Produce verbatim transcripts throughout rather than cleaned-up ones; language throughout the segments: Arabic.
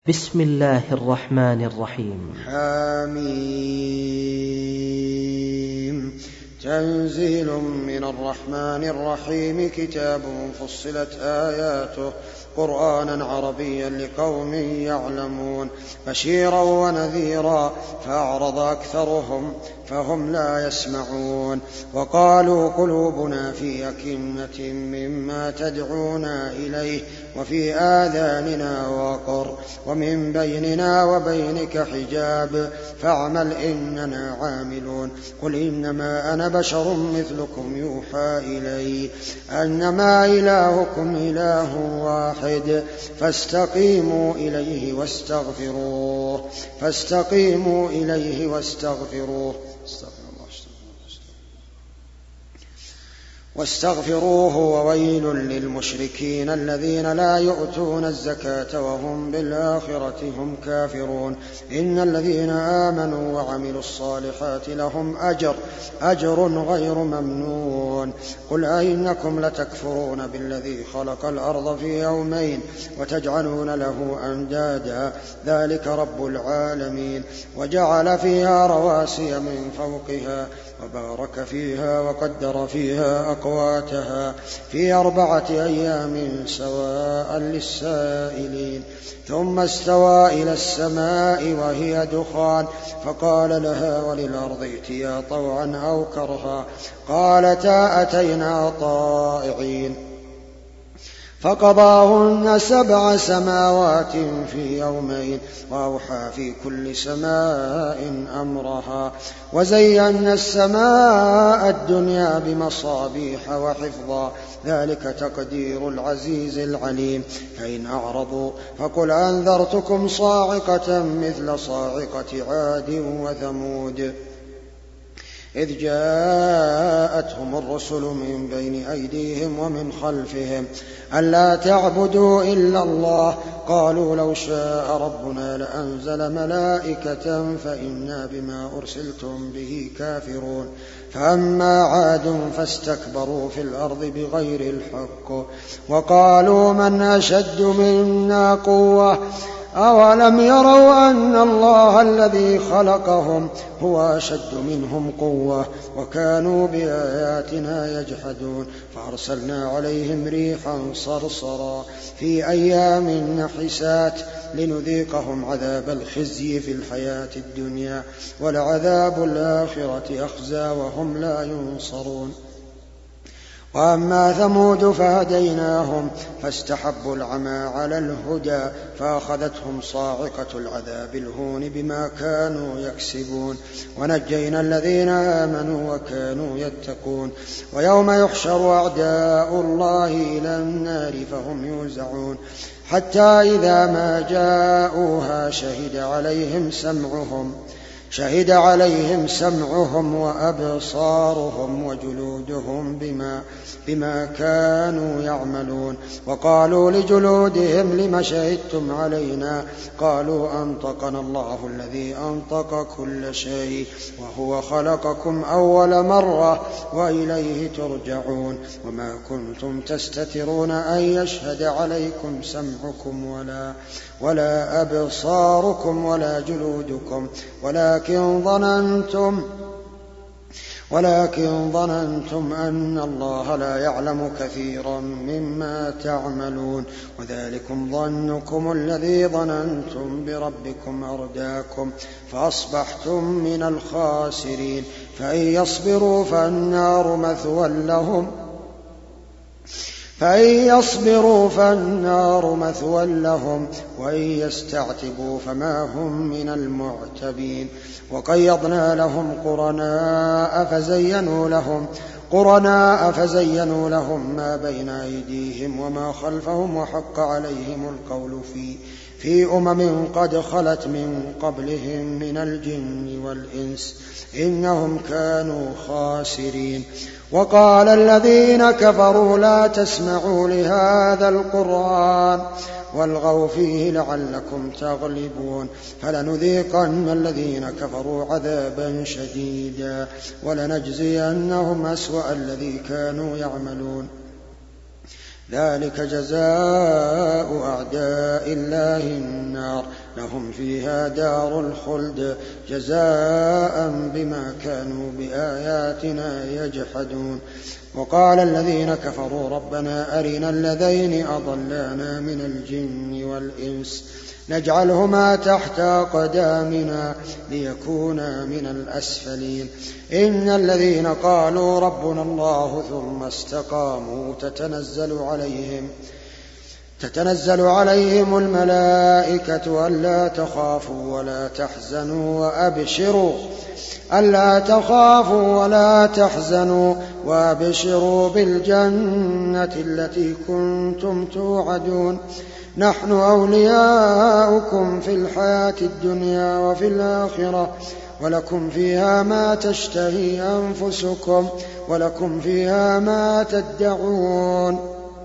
بسم الله الرحمن الرحيم. حميم. تنزيل من الرحمن الرحيم، كتاب فصلت آياته قرآنا عربيا لقوم يعلمون، بشيرا ونذيرا، فأعرض أكثرهم فهم لا يسمعون. وقالوا قلوبنا في أكنة مما تدعونا إليه وفي آذاننا وقر ومن بيننا وبينك حجاب فاعمل إننا عاملون. قل إنما أنا بشر مثلكم يوحى إلي أنما إلهكم إله واحد فاستقيموا إليه واستغفروه فاستقيموا إليه واستغفروه واستغفروه وويل للمشركين الذين لا يؤتون الزكاة وهم بالآخرة هم كافرون. إن الذين آمنوا وعملوا الصالحات لهم أجر أجر غير ممنون. قل أئنكم لتكفرون بالذي خلق الأرض في يومين وتجعلون له أندادا ذلك رب العالمين. وجعل فيها رواسي من فوقها وبارك فيها وقدر فيها أقواتها في أربعة أيام سواء للسائلين. ثم استوى إلى السماء وهي دخان فقال لها وللأرض ائتيا طوعا أو كرها قالتا أتينا طائعين. فقضاهن سبع سماوات في يومين وأوحى في كل سماء أمرها وزينا السماء الدنيا بمصابيح وحفظا ذلك تقدير العزيز العليم. فإن أعرضوا فقل أنذرتكم صاعقة مثل صاعقة عاد وثمود إذ جاءتهم الرسل من بين أيديهم ومن خلفهم ألا تعبدوا إلا الله قالوا لو شاء ربنا لأنزل ملائكة فإنا بما أرسلتم به كافرون. فأما عاد فاستكبروا في الأرض بغير الحق وقالوا من أشد منا قوة أولم يروا أن الله الذي خلقهم هو أشد منهم قوة وكانوا بآياتنا يجحدون. فأرسلنا عليهم ريحا صرصرا في أيام نحسات لنذيقهم عذاب الخزي في الحياة الدنيا ولعذاب الآخرة أخزى وهم لا ينصرون. وأما ثمود فهديناهم فاستحبوا العمى على الهدى فأخذتهم صاعقة العذاب الهون بما كانوا يكسبون. ونجينا الذين آمنوا وكانوا يتقون. ويوم يحشر أعداء الله إلى النار فهم يوزعون حتى إذا ما جاءوها شهد عليهم سمعهم شهد عليهم سمعهم وأبصارهم وجلودهم بما, بما كانوا يعملون. وقالوا لجلودهم لم شهدتم علينا قالوا أنطقنا الله الذي أنطق كل شيء وهو خلقكم أول مرة وإليه ترجعون. وما كنتم تستترون أن يشهد عليكم سمعكم ولا, ولا أبصاركم ولا جلودكم ولكن ظننتم ولكن ظننتم أن الله لا يعلم كثيرا مما تعملون. وذلكم ظنكم الذي ظننتم بربكم أرداكم فأصبحتم من الخاسرين. فإن يصبروا فالنار مثوى لهم فإن يصبروا فالنار مثوى لهم وإن يستعتبوا فما هم من المعتبين. وقيضنا لهم قرناء فزينوا لهم قرناء فزينوا لهم ما بين أيديهم وما خلفهم وحق عليهم القول في في أمم قد خلت من قبلهم من الجن والإنس إنهم كانوا خاسرين. وقال الذين كفروا لا تسمعوا لهذا القرآن والغوا فيه لعلكم تغلبون. فلنذيقن الذين كفروا عذابا شديدا ولنجزينهم أسوأ الذي كانوا يعملون. ذلك جزاء أعداء الله النار لهم فيها دار الخلد جزاء بما كانوا بآياتنا يجحدون. وقال الذين كفروا ربنا أرنا الذين أضلانا من الجن والإنس نجعلهما تحت أقدامنا ليكونا من الأسفلين. إن الذين قالوا ربنا الله ثم استقاموا تتنزل عليهم تتنزل عليهم الملائكة ألا تخافوا ولا تحزنوا وأبشروا ألا تخافوا ولا تحزنوا وأبشروا بالجنة التي كنتم توعدون نحن أولياؤكم في الحياة الدنيا وفي الآخرة ولكم فيها ما تشتهي أنفسكم ولكم فيها ما تدعون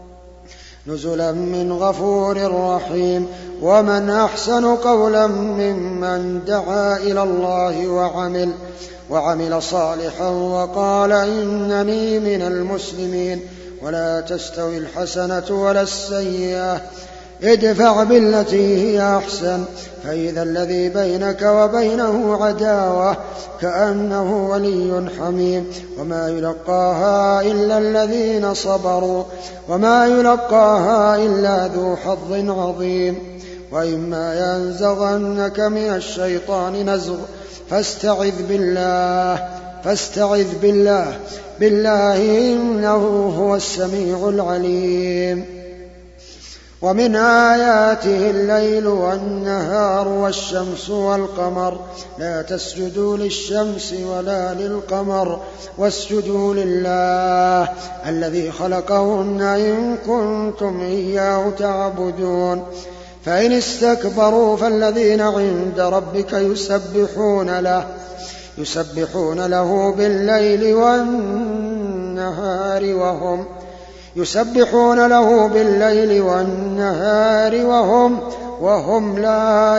نزلا من غفور رحيم. ومن أحسن قولا ممن دعا إلى الله وعمل وعمل صالحا وقال إنني من المسلمين. ولا تستوي الحسنة ولا السيئة ادفع بالتي هي أحسن فإذا الذي بينك وبينه عداوة كأنه ولي حميم. وما يلقاها إلا الذين صبروا وما يلقاها إلا ذو حظ عظيم. وإما ينزغنك من الشيطان نزغ فاستعذ بالله فاستعذ بالله بالله إنه هو السميع العليم. ومن آياته الليل والنهار والشمس والقمر لا تسجدوا للشمس ولا للقمر واسجدوا لله الذي خلقهن إن كنتم إياه تعبدون. فإن استكبروا فالذين عند ربك يسبحون له يسبحون له بالليل والنهار وهم يسبحون له بالليل والنهار وهم وهم لا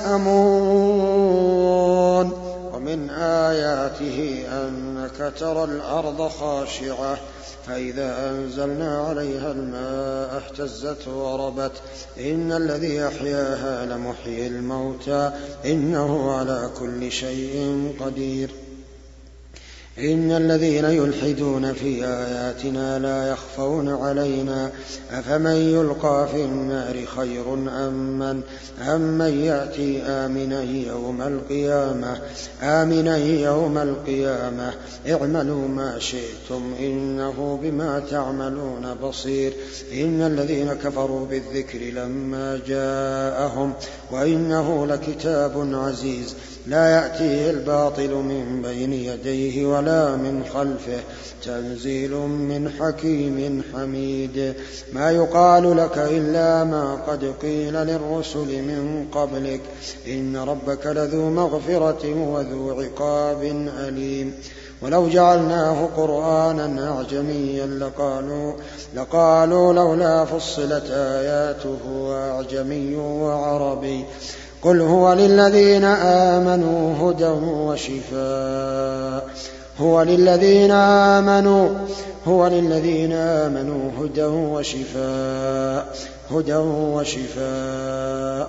يسأمون. ومن آياته أنك ترى الأرض خاشعة فإذا أنزلنا عليها الماء اهتزت وربت إن الذي أحياها لمحيي الموتى إنه على كل شيء قدير. إن الذين يلحدون في آياتنا لا يخفون علينا أفمن يلقى في النار خير أم من, أم من يأتي آمنا يوم القيامة آمنا يوم القيامة اعملوا ما شئتم إنه بما تعملون بصير. إن الذين كفروا بالذكر لما جاءهم وإنه لكتاب عزيز لا يأتيه الباطل من بين يديه ولا من خلفه تنزيل من حكيم حميد. ما يقال لك إلا ما قد قيل للرسل من قبلك إن ربك لذو مغفرة وذو عقاب أليم. ولو جعلناه قرآنا أعجميا لقالوا, لقالوا لولا فصلت آياته أعجمي وعربي قل هو للذين آمنوا هدى وشفاء هو للذين آمنوا هو للذين آمنوا هدى وشفاء هدى وشفاء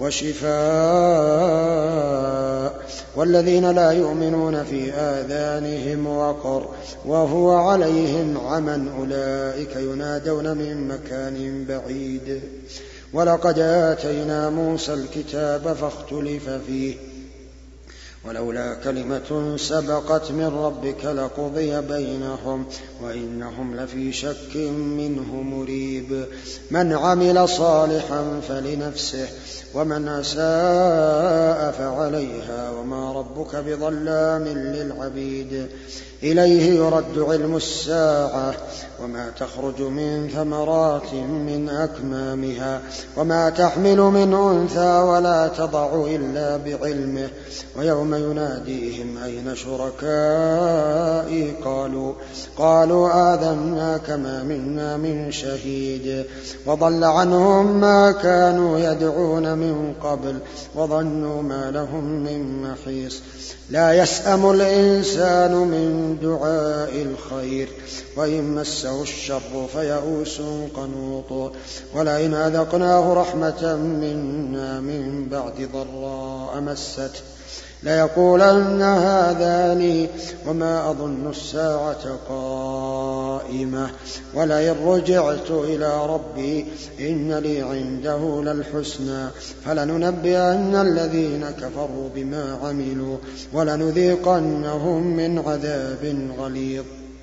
وشفاء والذين لا يؤمنون في آذانهم وقر وهو عليهم عمى أولئك ينادون من مكان بعيد. ولقد آتينا موسى الكتاب فاختلف فيه ولولا كلمة سبقت من ربك لقضي بينهم وإنهم لفي شك منه مريب. من عمل صالحا فلنفسه ومن أساء فعليها وما ربك بظلام للعبيد. إليه يرد علم الساعة وما تخرج من ثمرات من أكمامها وما تحمل من أنثى ولا تضع إلا بعلمه ويوم يناديهم أين شركائي قالوا قالوا آذناك ما منا من شهيد وضل عنهم ما كانوا يدعون من قبل وظنوا ما لهم من محيص لا يسأم الإنسان من دعاء الخير وإن مسه الشر فيئوس قنوط ولئن أذقناه رحمة منا من بعد ضراء مسته ليقولن هذا لي وما أظن الساعة قائمة ولئن رجعت إلى ربي إن لي عنده للحسنى فلننبئن الذين كفروا بما عملوا ولنذيقنهم من عذاب غليظ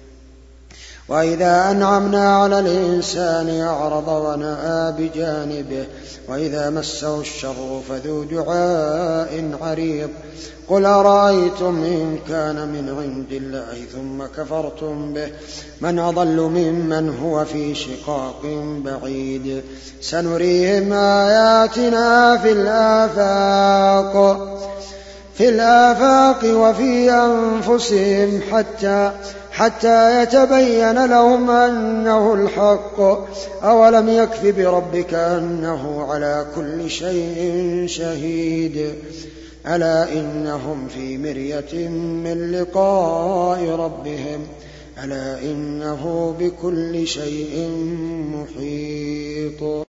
وإذا أنعمنا على الإنسان أعرض ونأى بجانبه وإذا مسه الشر فذو دعاء عريض قل أرأيتم إن كان من عند الله ثم كفرتم به من أضل ممن هو في شقاق بعيد سنريهم آياتنا في الآفاق في الآفاق وفي أنفسهم حتى حتى يتبين لهم أنه الحق أولم يكف بربك أنه على كل شيء شهيد ألا إنهم في مرية من لقاء ربهم ألا إنه بكل شيء محيط.